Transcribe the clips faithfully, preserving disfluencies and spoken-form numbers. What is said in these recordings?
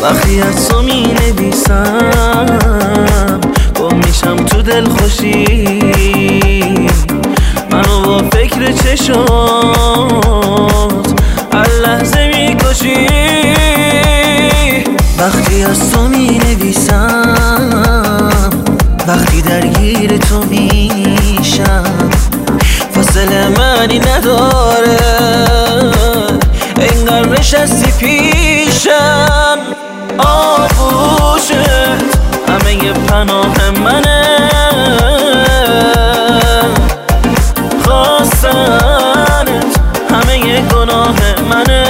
وقتی از تو می نویسم گم میشم تو دل خوشی، منو با فکر چشات هر لحظه می کشی. وقتی از تو می نویسم، وقتی درگیر تو میشم، فاصله معنی نداره انگار نشستی پیشم. آغوشت همه ی پناه منه، خواستنت همه ی گناه منه،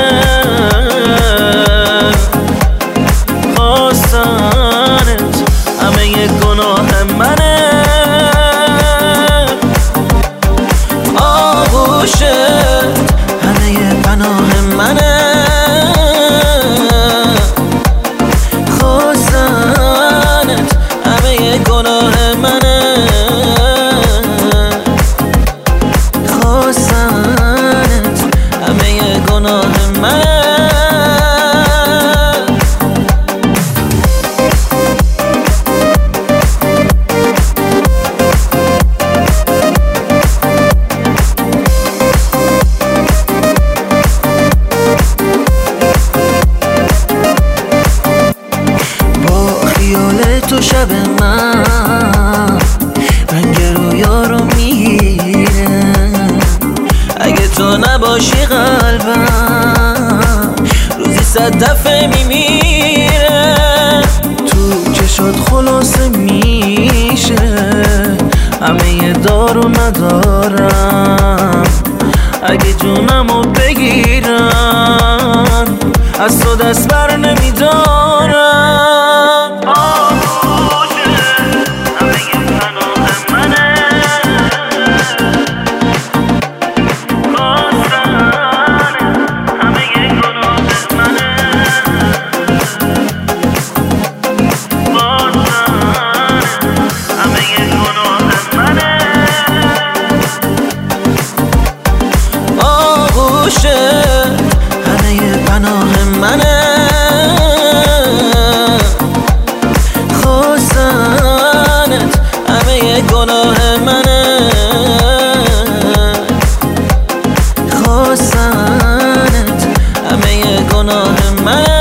خواستنت همه ی گناه منه. آغوشت همه ی پناه منه، گناه منه، خواستنت همه ی گناه منه. با خیال تو شب من رنگ رویا رو میگیره، اگه تو نباشی قلبم روزی صد دفعه میمیره. تو چشات خلاصه میشه همه ی دار و ندارم، اگه جونمو بگیرن از تو دست بر نمیدارم. همه ی پناه منه، خواستنت همه ی گناه منه، خواستنت همه ی گناه منه.